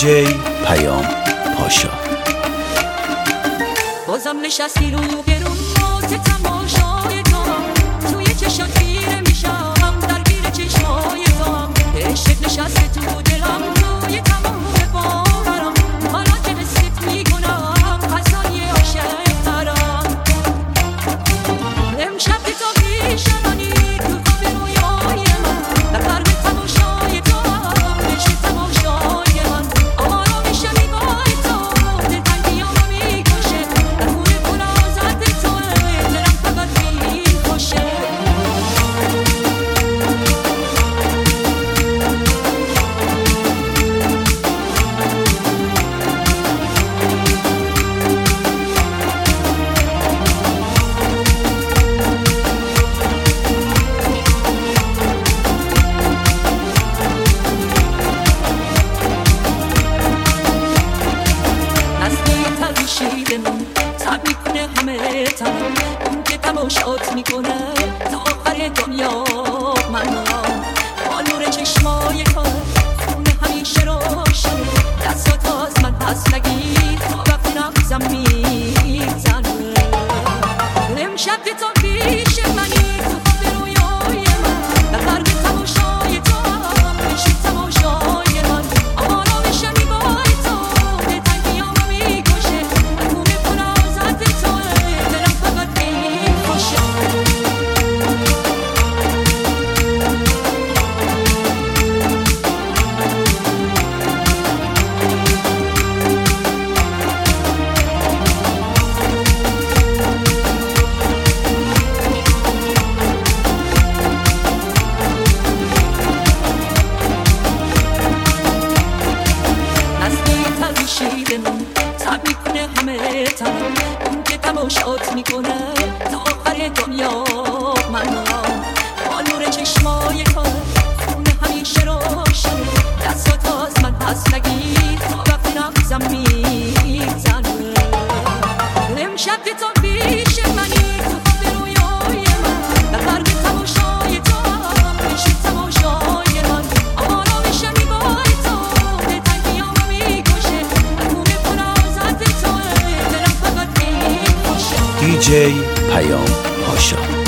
دیجی پیام پاشا. بازم نشستی رو گرون موت تماشای تو، توی چشات خیره میشم درگیر چشمای تو، عشق نشسته تو دلم توی تمام باورم، حالا که حست میکنم غذای عاشق ترم. امشب که تو پیش منی تو خواب رویای من، در قلب تماشای تو بشه تماشای من، آرامش میبای تو دلتنگیامو میکشه، در خون گنازت توه دلم فقط میخوشه. تب میکنه همه تنم، اون که تماشات میکنه تا آخر دنیا. من با نور چشمای تو خونه همیشه روشنه، دستات از من پس نگیر تا وقتی نبزم میزنه. امشب که تو پیش منی تو خواب رویای من، در قلب تماشای تو پیش تماشای من، آرامش میبای تو دلتنگیامو میکشه، در خون گنازت توه دلم فقط میخوشه. تب میکنه همه تنم، اون که تماشات میکنه تا آخر دنیا. من با نور چشمای تو خونه همیشه روشنه، دستات از من پس نگیر تا وقتی نبزم میزنه. امشب که تو پیش منی تو خواب رویای من، در قلب تماشای تو پیش تماشای من، آرامش میبای تو دلتنگیامو میکشه، در خون گنازت توه دلم فقط میخوشه. دیجی پیام پاشا.